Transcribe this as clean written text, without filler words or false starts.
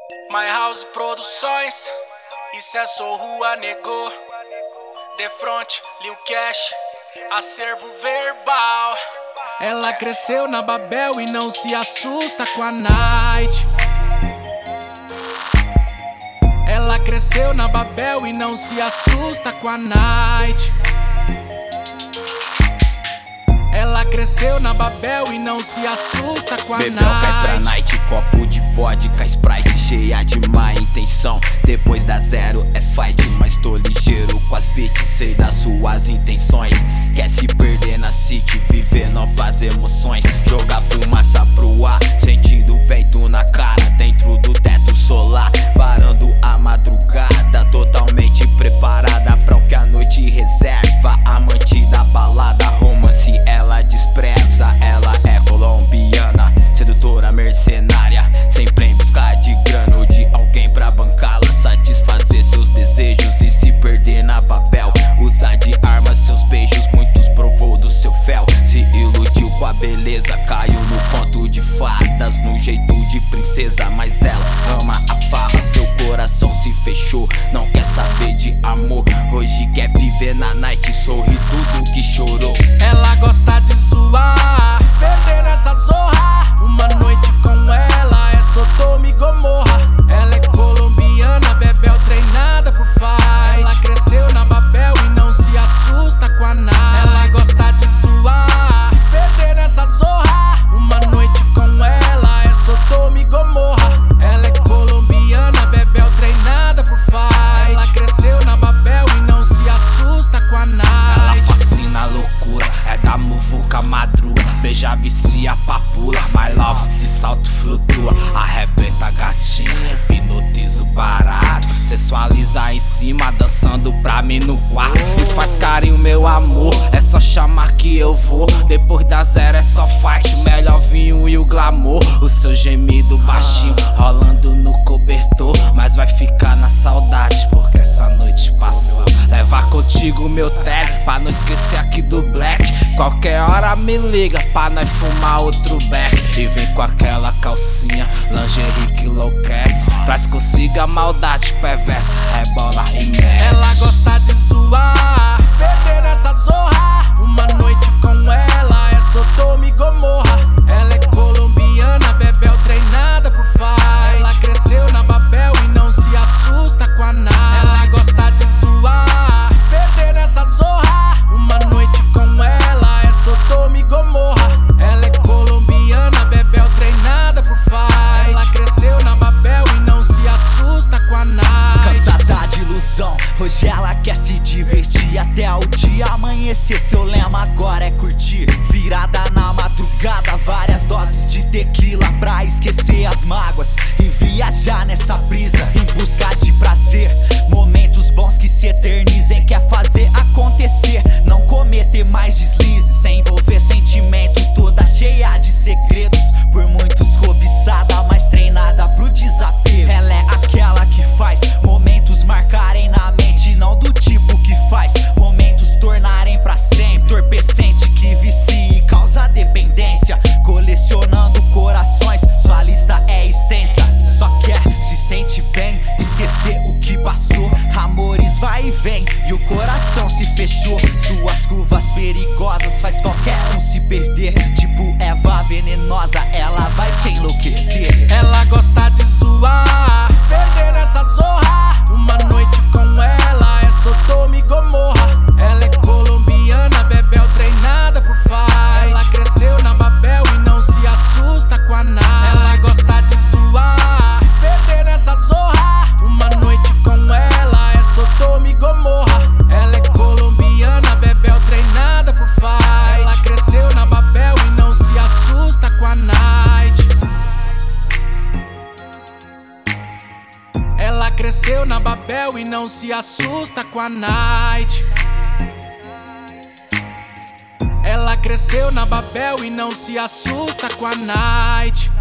My House Produções, isso é Sou Rua Negou. The Front, Lil Cash, acervo verbal. Ela cresceu na Babel e não se assusta com a night. Ela cresceu na Babel e não se assusta com a night. Ela cresceu na Babel e não se assusta com a night. Bebel cai pra night, copo de vodka, Sprite cheia de má intenção. Depois da zero é fight, mas tô ligeiro com as beats, sei das suas intenções. Quer se perder na city, viver novas emoções. Jogar fumaça pro ar, sentindo vento na cara. Dentro do teto solar, parando a madrugada. Totalmente preparada pra o que a noite reserva. Amante da balada, romance ela despreza. Ela é colombiana, sedutora mercenária, sempre em busca de grana ou de alguém pra bancá-la. Satisfazer seus desejos e se perder na Babel. Usar de armas seus beijos, muitos provou do seu fel. Se iludiu com a beleza, caiu no conto de fadas, no jeito de princesa, mas ela ama a farra. Seu coração se fechou, não quer saber de amor. Hoje quer viver na night, sorri tudo que chorou. Ela gosta de zoar, se perder nessa zorra. Uma noite com ela é Sodoma e Gomorra. Ela é colombiana, Bebel treinada por fight. Ela cresceu na Babel e não se assusta com a night. Ela gosta de zoar, se perder nessa zorra. Uma noite com ela é Sodoma e Gomorra. Ela é colombiana, Bebel treinada por fight. Ela cresceu na Babel e não se assusta com a night. Ela fascina a loucura, é da muvuca madruga. Beija, vicia, papula, my love de salto flutua. Arrebenta gatinha, hipnotiza o barato. Sensualiza em cima, dançando pra mim no quarto. Me faz carinho, meu amor, é só chamar que eu vou. Depois da zero é só fight, melhor vinho e o glamour. O seu gemido baixinho, rolando no cobertor. Mas vai ficar na saudade, porque essa noite passou. Leva contigo meu tele, pra não esquecer aqui do black. Qualquer hora me liga, pra nós fumar outro beck. E vem com aquela calcinha, lingerie que enlouquece. Traz consigo a maldade perversa, rebola e mexe. Ela gosta de zoar, se perder nessa zorra. Uma noite com ela é Sodoma e Gomorra. Ela é colombiana, Bebel treinada por fight. Ela cresceu na Babel e não se assusta com a night. Ela gosta de zoar, se perder nessa zorra. Uma noite com ela é Sodoma e Gomorra. Ela é colombiana, Bebel treinada por fight. Ela cresceu na Babel e não se assusta com a night. Cansada de ilusão, hoje ela quer se divertir até o dia amanhecer. Seu lema agora é curtir, virada na madrugada, várias doses de tequila pra esquecer as mágoas e viajar nessa brisa em busca de prazer. Momentos bons que se eternizem, quer fazer acontecer, não cometer mais deslizes, sem envolver sentimento, toda cheia de segredos. Por muitos cobiçada, mas treinada pro desapego. Ela é aquela que faz momentos marcarem na mente, não do tipo que faz momentos tornarem pra sempre. Entorpecente que vicia e causa dependência, colecionando corações, sua lista é extensa. Só quer se sente bem, esquecer o que passou. Amores vai e vem e o coração se fechou. Suas curvas perigosas faz qualquer um se perder. Tipo Eva venenosa, ela vai te enlouquecer. Ela gosta de zoar, se perder nessa zorra. Uma noite com ela é Sodoma e Gomorra. Ela é colombiana, Bebel treinada por fight. Ela cresceu na Babel e não se assusta com a night. Ela gosta de zoar, se perder nessa zorra. Uma noite com ela é Sodoma e Gomorra. Ela é colombiana, Bebel treinada por fight. Ela cresceu na Babel e não se assusta com a night. Ela cresceu na Babel e não se assusta com a night. Ela cresceu na Babel e não se assusta com a night.